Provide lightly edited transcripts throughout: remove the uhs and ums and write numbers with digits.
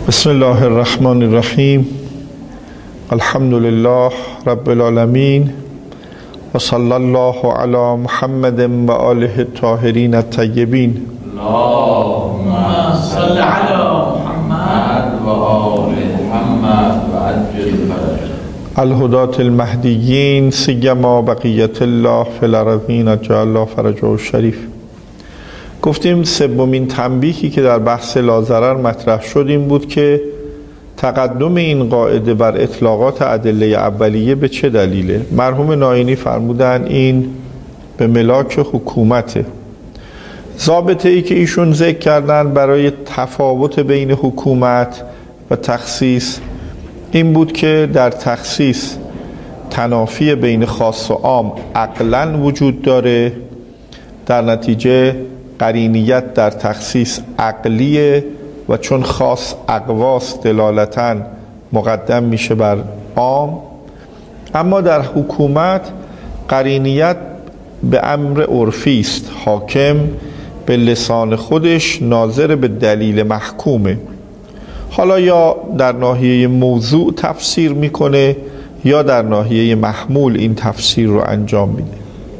بسم الله الرحمن الرحیم. الحمد لله رب العالمین و صلی الله علی محمد و آله الطاهرین الطیبین. اللهم صل علی محمد و آل محمد و عجل فرجهم. الهداة المهدیین سیما بقیت الله فی الارضین عجل الله فرجه الشریف. گفتیم سومین تنبیهی که در بحث لاضرر مطرح شد این بود که تقدم این قاعده بر اطلاقات ادله اولیه به چه دلیله؟ مرحوم ناینی فرمودن این به ملاک حکومته. ضابطه ای که ایشون ذکر کردن برای تفاوت بین حکومت و تخصیص این بود که در تخصیص تنافی بین خاص و عام عقلاً وجود داره، در نتیجه قرینیت در تخصیص عقلیه و چون خاص اقواس دلالتاً مقدم میشه بر عام. اما در حکومت قرینیت به امر عرفی است، حاکم به لسان خودش ناظر به دلیل محکومه، حالا یا در ناحیه موضوع تفسیر میکنه یا در ناحیه محمول این تفسیر رو انجام میده.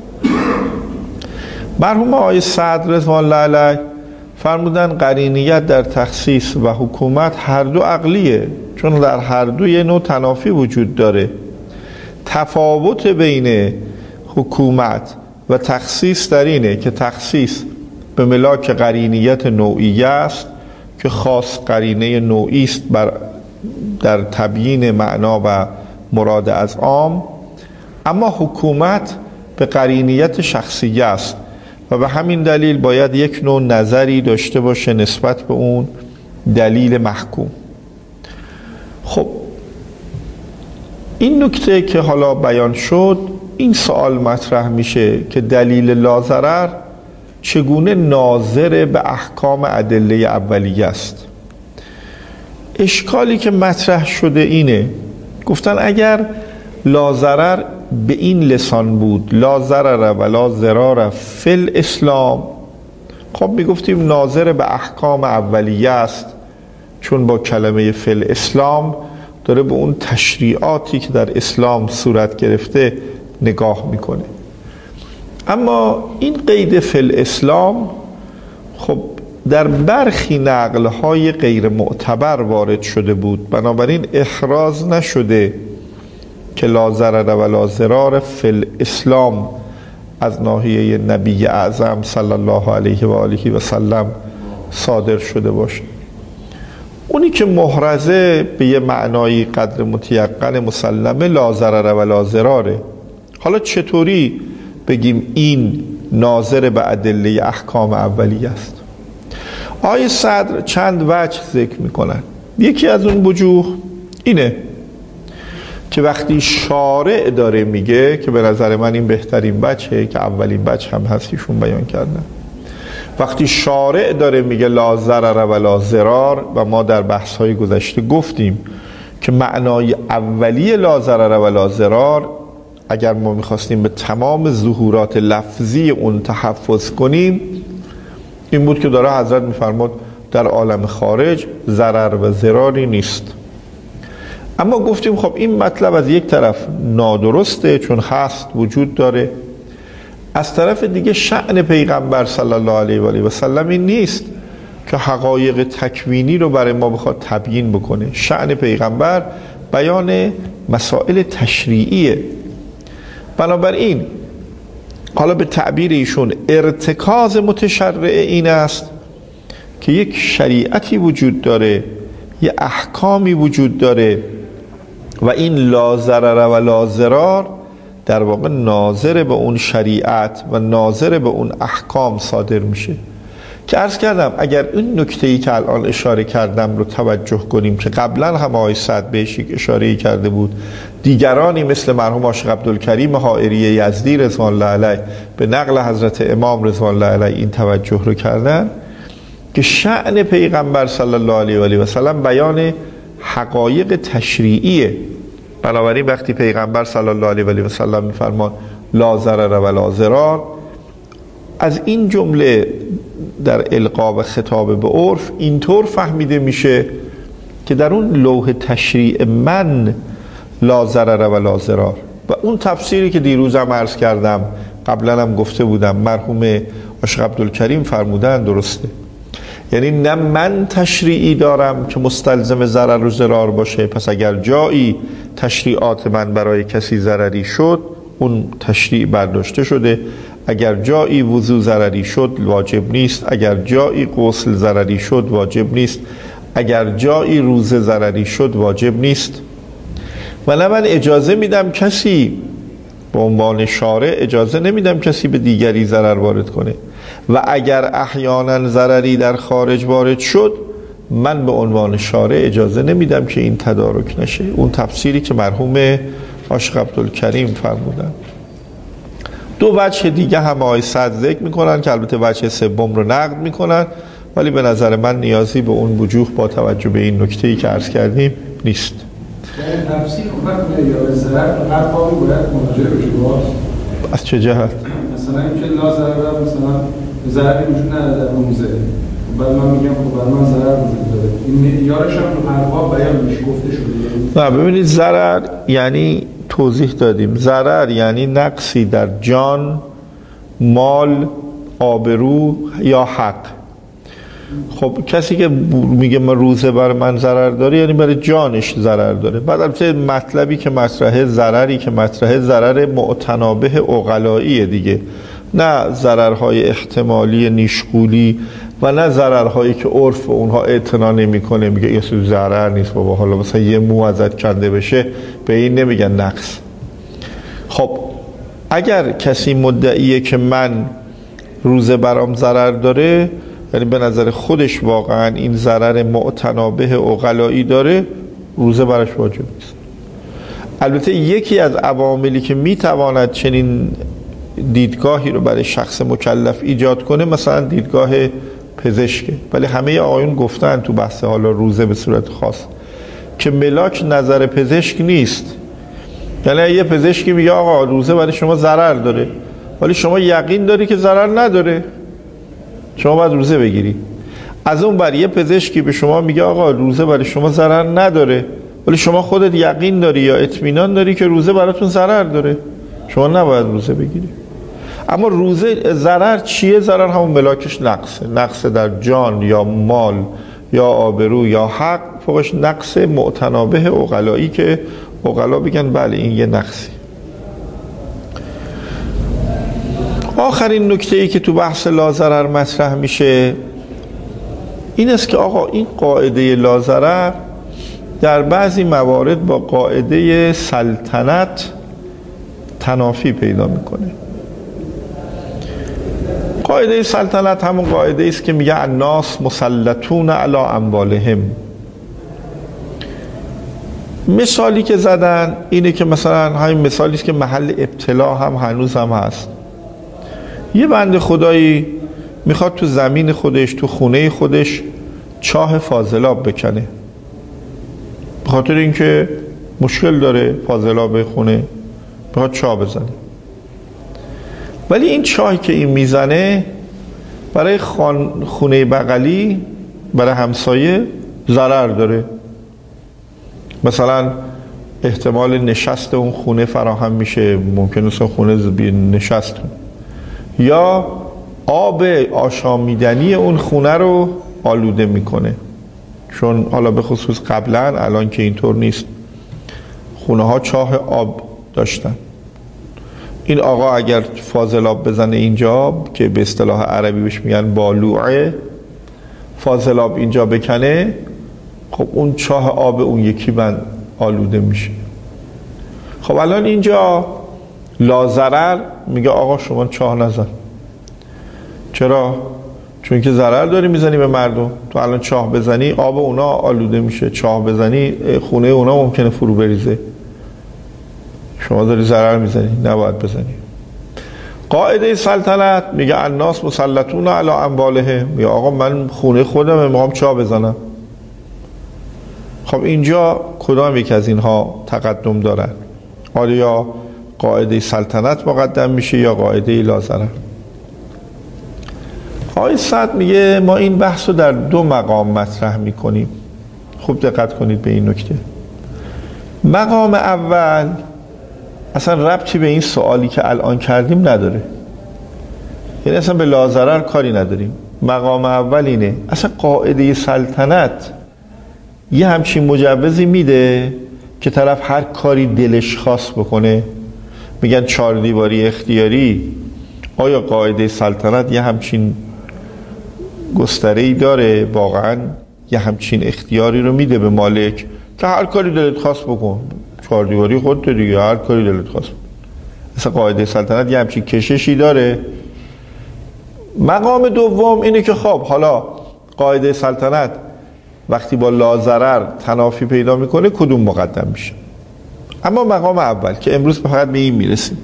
مرحوم آقای سعد رضوان الله علیه فرمودن قرینیت در تخصیص و حکومت هر دو عقلیه، چون در هر دو یه نوع تنافی وجود داره. تفاوت بین حکومت و تخصیص در اینه که تخصیص به ملاک قرینیت نوعیه است که خاص قرینه نوعی است در تبیین معنا و مراد از عام، اما حکومت به قرینیت شخصیه است و به همین دلیل باید یک نوع نظری داشته باشه نسبت به اون دلیل محکوم. خب این نکته که حالا بیان شد، این سوال مطرح میشه که دلیل لاضرر چگونه ناظر به احکام ادله اولیه است. اشکالی که مطرح شده اینه، گفتن اگر لاضرر به این لسان بود لا ضرر و لا ضرار فی الاسلام، خب میگفتیم ناظر به احکام اولیه است، چون با کلمه فی الاسلام داره به اون تشریعاتی که در اسلام صورت گرفته نگاه میکنه. اما این قید فی الاسلام خب در برخی نقلهای غیر معتبر وارد شده بود، بنابراین احراز نشده که لا ضرر و لا ضرار فی الاسلام از ناحیه نبی اعظم صلی الله علیه و آله و سلم صادر شده باشه. اونی که محرزه به یه معنایی قدر متیقن مسلمه لا ضرر و لا ضراره. حالا چطوری بگیم این ناظر به ادله احکام اولیه است؟ آیه صدر چند وجه ذکر میکنن. یکی از اون وجوه اینه که وقتی شارع داره میگه، که به نظر من این بهترین وجهه که اولین وجه هم هستیشون بیان کردن، وقتی شارع داره میگه لا ضرر و لا ضرار، و ما در بحث‌های گذشته گفتیم که معنای اولیه لا ضرر و لا ضرار اگر ما میخواستیم به تمام ظهورات لفظی اون تحفظ کنیم این بود که داره حضرت میفرماد در عالم خارج ضرر و ضراری نیست. اما گفتیم خب این مطلب از یک طرف نادرسته چون هست وجود داره، از طرف دیگه شأن پیغمبر صلی الله علیه و آله و سلم این نیست که حقایق تکوینی رو برای ما بخواد تبیین بکنه. شأن پیغمبر بیان مسائل تشریعیه. بنابراین حالا به تعبیر ایشون ارتکاز متشرع این است که یک شریعتی وجود داره، یک احکامی وجود داره و این لا ضرر و لا ضرار در واقع ناظر به اون شریعت و ناظر به اون احکام صادر میشه. که عرض کردم اگر این نکته‌ای که الان اشاره کردم رو توجه کنیم که قبلا هم آقای سعد بهش یک اشاره‌ای کرده بود، دیگرانی مثل مرحوم عاشق عبدالکریم حائری یزدی رضوان الله علیه به نقل حضرت امام رضوان الله علیه این توجه رو کردن که شأن پیغمبر صلی الله علیه و آله و سلم بیان حقایق تشریعیه. بنابراین وقتی پیغمبر صلی الله علیه و آله و سلم می‌فرماد لا ضرر و لا ضرار، از این جمله در القا و خطاب به عرف اینطور فهمیده میشه که در اون لوح تشریع من لا ضرر و لا ضرار، و اون تفسیری که دیروزم عرض کردم، قبلا هم گفته بودم، مرحوم عاشق عبدالکریم فرمودن درسته. یعنی نه من تشریعی دارم که مستلزم ضرر و ضرار باشه، پس اگر جایی تشریعات من برای کسی ضرری شد اون تشریع برداشته شده، اگر جایی وضو ضرری شد واجب نیست، اگر جایی غسل ضرری شد واجب نیست، اگر جایی روزه ضرری شد واجب نیست. و نه من اجازه میدم کسی به عنوان شارع اجازه نمیدم کسی به دیگری ضرر وارد کنه، و اگر احیانا ضرری در خارج وارد شد من به عنوان شارع اجازه نمیدم که این تدارک نشه. اون تفسیری که مرحوم عاشق عبدالکریم فرمودن. دو وجه دیگه هم آقای سعد ذکر میکنن که البته وجه سوم رو نقد میکنن، ولی به نظر من نیازی به اون وجوه با توجه به این نکته‌ای که عرض کردیم نیست. یعنی تفسیر کمک می‌کنه یا ضرر هر بابی باید مراجعه بشه باز؟ از چه جهت؟ مثلا اینکه لا ضرر، مثلا ضرری وجود نداره در روزه، بعد من میگم خب برای من ضرر وجود داره، این معیارش هم تو هر باب بیان میشه گفته شده. نه ببینید، ضرر یعنی توضیح دادیم، ضرر یعنی نقصی در جان، مال، آبرو یا حق. خب کسی که میگه من روزه برای من ضرر داره یعنی برای جانش ضرر داره. بعد البته مطلبی که مطرحه، ضرری که مطرحه ضرر معتنابه عقلاییه دیگه، نه ضررهای احتمالی نیشگولی و نه ضررهایی که عرف اونها اعتنا نمیکنه، میگه یه سری ضرر نیست بابا، حالا مثلا یه مو ازت کنده بشه به این نمیگن نقص. خب اگر کسی مدعیه که من روزه برام ضرر داره، یعنی به نظر خودش واقعا این ضرر معتنابه عقلایی داره، روزه براش واجب نیست. البته یکی از عواملی که میتواند چنین دیدگاهی رو برای شخص مکلف ایجاد کنه مثلا دیدگاه پزشکه، ولی همه آقایون گفتن تو بحث حالا روزه به صورت خاص که ملاک نظر پزشک نیست. یعنی یه پزشکی میگه آقا روزه برای شما ضرر داره، ولی شما یقین داری که ضرر نداره، شما باید روزه بگیری. از اون بر یه پزشکی به شما میگه آقا روزه برای شما ضرر نداره، ولی شما خودت یقین داری یا اطمینان داری که روزه براتون ضرر داره، شما نباید روزه بگیری. اما روزه ضرر چیه؟ ضرر همون ملاکش نقصه، نقص در جان یا مال یا آبرو یا حق، فوقش نقص معتنابه عقلایی که عقلا بگن بله این یه نقصی. آخرین نکته‌ای که تو بحث لاضرر مطرح میشه این است که آقا این قاعده لاضرر در بعضی موارد با قاعده سلطنت تنافی پیدا میکنه. قاعده سلطنت همون قاعده است که میگه الناس مسلطون علی اموالهم. مثالی که زدن اینه که مثلا همین مثالی است که محل ابتلا هم هنوز هم هست. یه بنده خدایی میخواد تو زمین خودش، تو خونه خودش چاه فاضلاب بکنه، به خاطر اینکه مشکل داره فاضلاب خونه، میخواد چاه بزنه. ولی این چاهی که این میزنه برای خونه بغلی، برای همسایه ضرر داره. مثلا احتمال نشست اون خونه فراهم میشه، ممکنه اون خونه نشست، یا آب آشامیدنی اون خونه رو آلوده میکنه. چون حالا به خصوص قبلا، الان که اینطور نیست، خونه ها چاه آب داشتن. این آقا اگر فاضلاب بزنه اینجا که به اصطلاح عربی بهش میگن بالوعه، فاضلاب اینجا بکنه، خب اون چاه آب اون یکی من آلوده میشه. خب الان اینجا لاضرر میگه آقا شما چاه نزن. چرا؟ چون که ضرر داری میزنی به مردم. تو الان چاه بزنی آب اونا آلوده میشه، چاه بزنی خونه اونا ممکنه فرو بریزه، شما داری ضرر میزنی، نباید بزنی. قاعده سلطنت میگه الناس مسلطون علی اموالهم، میگه آقا من خونه خودم میخوام چاه بزنم. خب اینجا کدام یک از اینها تقدم دارن؟ آیا قاعده سلطنت مقدم میشه یا قاعده لاضرر؟ آقای سعد میگه ما این بحث رو در دو مقام مطرح میکنیم. خوب دقت کنید به این نکته. مقام اول اصلا ربطی به این سوالی که الان کردیم نداره، یعنی اصلا به لاضرر کاری نداریم. مقام اول اینه، اصلا قاعده سلطنت یه همچین مجوزی میده که طرف هر کاری دلش خواست بکنه. میگن 4 دیواری اختیاری. آیا قاعده سلطنت یه همچین گستره‌ای داره؟ واقعا یه همچین اختیاری رو میده به مالک که هر کاری دلت خواست بکن؟ 4 دیواری خودت دیگه، هر کاری دلت خواست بکن. اصلا قاعده سلطنت یه همچین کششی داره؟ مقام دوم اینه که خب حالا قاعده سلطنت وقتی با لاضرر تنافی پیدا میکنه کدوم مقدم میشه؟ اما مقام اول که امروز فقط به این میرسیم،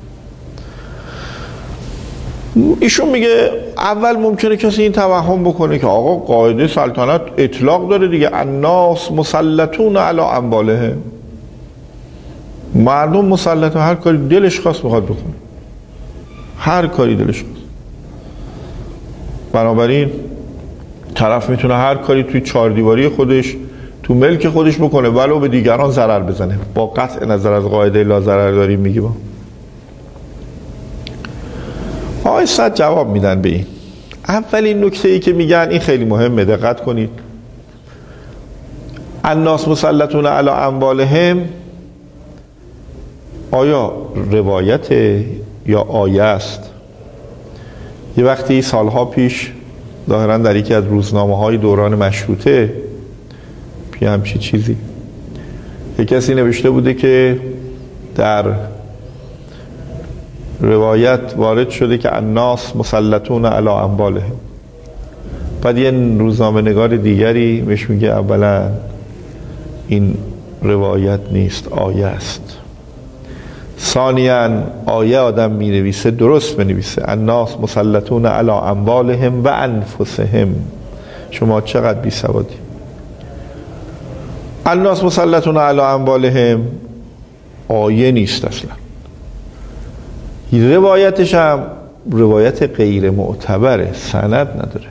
ایشون میگه اول ممکنه کسی این توهم بکنه که آقا قاعده سلطنت اطلاق داره دیگه، الناس مسلطون علی اموالهم، مردم مسلطن، هر کاری دلش خواست بخواد بکنه، هر کاری دلش خواست. بنابراین طرف میتونه هر کاری توی 4 دیواری خودش تو ملک خودش بکنه ولو به دیگران ضرر بزنه. با قطع نظر از قاعده لا ضرر داریم میگی. با آقای صد جواب میدن به این. اولین نکته ای که میگن این خیلی مهمه، دقت کنید. الناس مسلطون علی اموالهم آیا روایت یا آیه است؟ یه وقتی سالها پیش ظاهرا در یکی از روزنامه‌های دوران مشروطه یه همچین چیزی یک کسی نوشته بوده که در روایت وارد شده که الناس مسلطون علی اموالهم. بعد یه روزنامه نگار دیگری بهش میگه اولا این روایت نیست، آیه است. ثانیاً آیه آدم می نویسه درست بنویسه، الناس مسلطون علی اموالهم و انفسهم. شما چقدر بی سوادی. الناس مسلطون علی اموالهم آیه نیست اصلا، روایتش هم روایت غیر معتبره، سند نداره.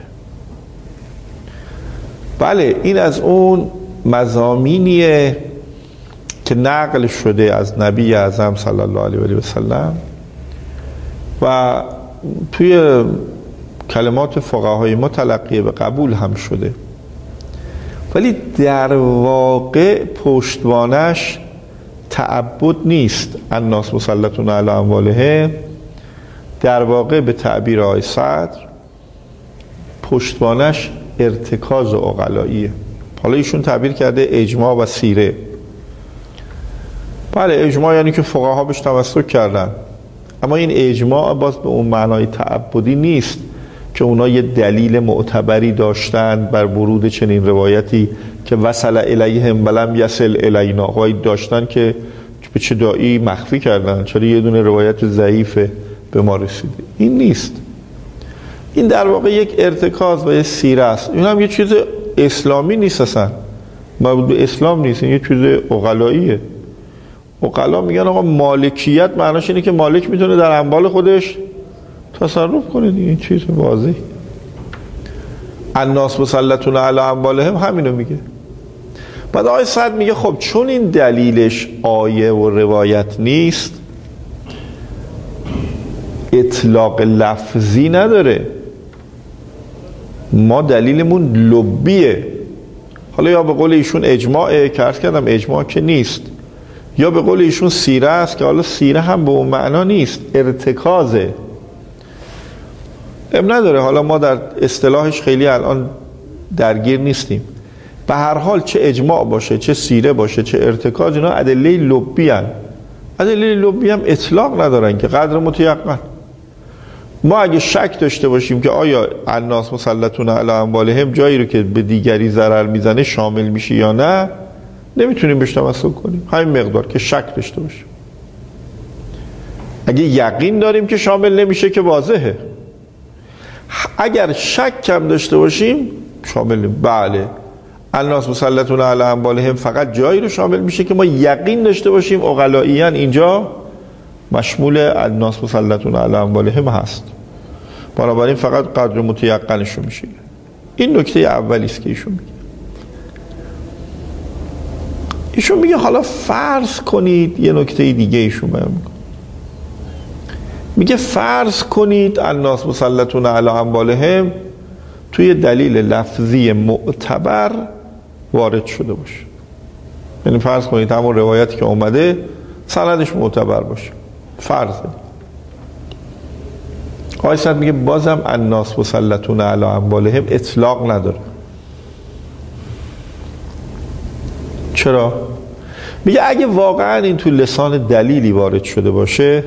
بله این از اون مضامینیه که نقل شده از نبی اعظم صلی الله علیه و سلم و توی کلمات فقهای ما تلقی به قبول هم شده، ولی در واقع پشتوانش تعبد نیست. الناس مسلطون علی اموالهم در واقع به تعبیر آقای صدر پشتوانش ارتکاز عقلاییه. حالا ایشون تعبیر کرده اجماع و سیره. بله اجماع یعنی که فقها بهش تمسک کردن، اما این اجماع باز به اون معنای تعبدی نیست که اونا یه دلیل معتبری داشتن بر ورود چنین روایتی که وصل الیهم ولم یصل الینا، وای داشتن که به چه داعی مخفی کردن، چرا یه دونه روایت ضعیفه به ما رسیده. این نیست، این در واقع یک ارتکاز و یک سیره است. این هم یه چیز اسلامی نیست، اصلا مربوط به اسلام نیست، این یه چیز عقلاییه. عقلا میگن آقا مالکیت معناش اینه که مالک میتونه در اموال خودش تصرف کنه دیگه، این چیز واضحه. الناس مسلطون علی اموالهم همینو میگه. بعد آیه صد میگه خب چون این دلیلش آیه و روایت نیست، اطلاق لفظی نداره، ما دلیلمون لبیه. حالا یا به قول ایشون اجماعه که عرض کردم اجماع که نیست، یا به قول ایشون سیره است که حالا سیره هم به اون معنا نیست، ارتکازه. نداره، حالا ما در اصطلاحش خیلی الان درگیر نیستیم. به هر حال چه اجماع باشه، چه سیره باشه، چه ارتکاز، اینا ادله لبی هن. ادله لبی هم اطلاق ندارن که قدر متیقن. ما اگه شک داشته باشیم که آیا الناس مسلطون علی اموالهم جایی رو که به دیگری ضرر میزنه شامل میشه یا نه، نمیتونیم بهش تمسک کنیم، همین مقدار که شک داشته باشیم. اگه یقین داریم که شامل نمیشه که واضحه. اگر شک کم داشته باشیم شامل نمیشه. بله الناس مسلطون علی اموالهم فقط جایی رو شامل میشه که ما یقین داشته باشیم عقلائیاً اینجا مشمول الناس مسلطون علی اموالهم هست، بنابراین فقط قدر متیقنش رو میشه. این نکته اولی است که ایشون میگه. ایشون میگه حالا فرض کنید یه نکته دیگه ایشون بیان میگه فرض کنید الناس مسلطون علی اموالهم توی دلیل لفظی معتبر وارد شده باشه. یعنی فرض کنید همون روایتی که اومده سندش معتبر باشه، فرضه. آقای سعد میگه بازم الناس مسلطون علی اموالهم اطلاق نداره. چرا؟ میگه اگه واقعا این تو لسان دلیلی وارد شده باشه،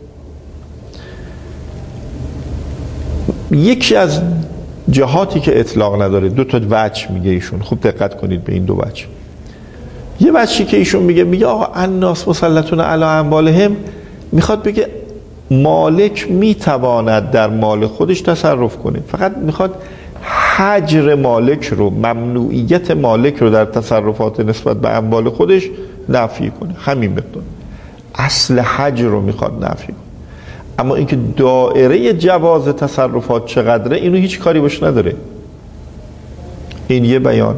یکی از جهاتی که اطلاق نداره، دو تا وجه میگه ایشون، خوب دقت کنید به این دو وجه. یه وجهی که ایشون میگه آقا الناس مسلطون علی اموالهم، میخواد بگه مالک میتواند در مال خودش تصرف کنه، فقط میخواد حجر مالک رو، ممنوعیت مالک رو در تصرفات نسبت به اموال خودش نفی کنه. همین مقدار اصل حجر رو میخواد نفی کنه. اما اینکه دایره جواز تصرفات چقدره اینو هیچ کاری باش نداره. این یه بیان.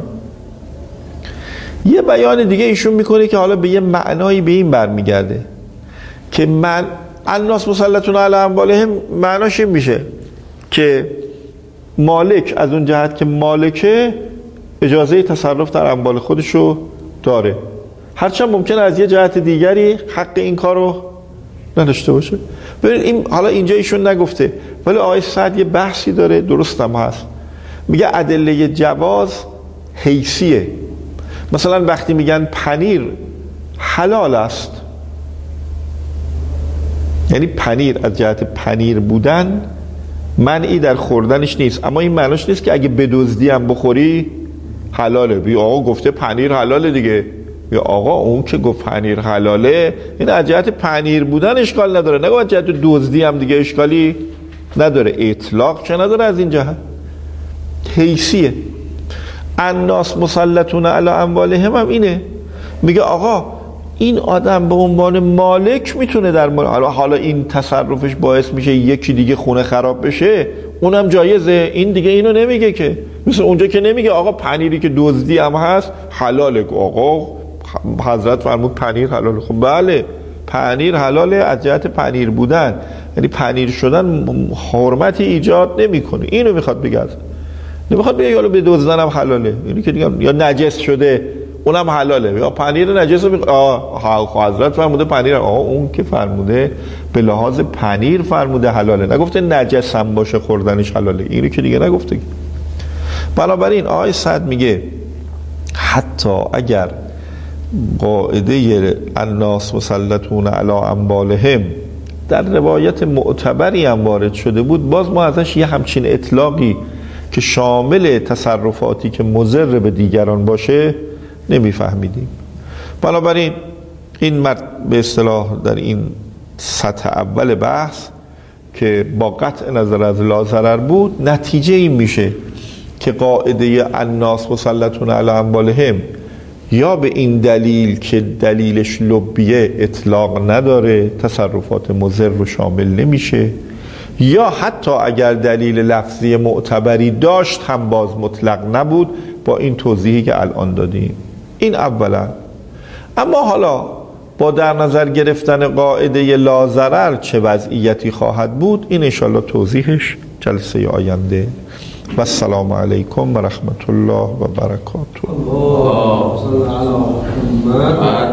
یه بیان دیگه ایشون میکنه که حالا به یه معنایی به این برمیگرده که من الناس مسلطون علی اموالهم معناش این میشه که مالک از اون جهت که مالکه اجازه تصرف در اموال خودشو داره، هرچند ممکنه از یه جهت دیگری حق این کارو نداشته باشه. ببینید این حالا اینجا ایشون نگفته، ولی آقای سعد یه بحثی داره، درست هم هست. میگه ادله جواز حیثیه. مثلا وقتی میگن پنیر حلال است، یعنی پنیر از جهت پنیر بودن منعی در خوردنش نیست، اما این معناش نیست که اگه بدزدی هم بخوری حلاله. بی آقا گفته پنیر حلاله دیگه، یا آقا اون که گفت پنیر حلاله این از جهت پنیر بودن اشکال نداره، نگو از جهت دزدی هم دیگه اشکالی نداره. اطلاق چه نداره از این جهت، حیثیه. الناس مسلطون علی اموالهم هم اینه، میگه آقا این آدم به عنوان مالک میتونه در مال، حالا این تصرفش باعث میشه یکی دیگه خونه خراب بشه اونم جایزه. این دیگه اینو نمیگه که، مثل اونجا که نمیگه آقا پنیری که دزدی هم هست حلاله. آقا حضرت فرمود پنیر حلاله. خب بله پنیر حلاله از جهت پنیر بودن، یعنی پنیر شدن حرمتی ایجاد نمیکنه. اینو میخواد بگه، نمیخواد بگه حالا به دزدن هم حلاله، یعنی که دیگه یا نجس شده اونم حلاله، یا پنیر نجس رو حضرت فرموده پنیر، اون که فرموده به لحاظ پنیر فرموده حلاله، نگفته نجس هم باشه خوردنش حلاله. اینو که دیگه نگفته. بنابراین آقای سعد میگه حتی اگر قاعده الناس مسلطون علی اموالهم در روایت معتبری هم وارد شده بود، باز ما ازش یه همچین اطلاقی که شامل تصرفاتی که مضر به دیگران باشه نمیفهمیدیم. بنابراین این به اصطلاح در این سطح اول بحث که با قطع نظر از لا ضرر بود، نتیجه این میشه که قاعده الناس مسلطون علی اموالهم یا به این دلیل که دلیلش لبیه اطلاق نداره، تصرفات مضر رو شامل نمیشه، یا حتی اگر دلیل لفظی معتبری داشت هم باز مطلق نبود با این توضیحی که الان دادیم. این اولا. اما حالا با در نظر گرفتن قاعده لا ضرر چه وضعیتی خواهد بود، این انشاءالله توضیحش جلسه آینده. و السلام علیکم و رحمت الله و برکاته.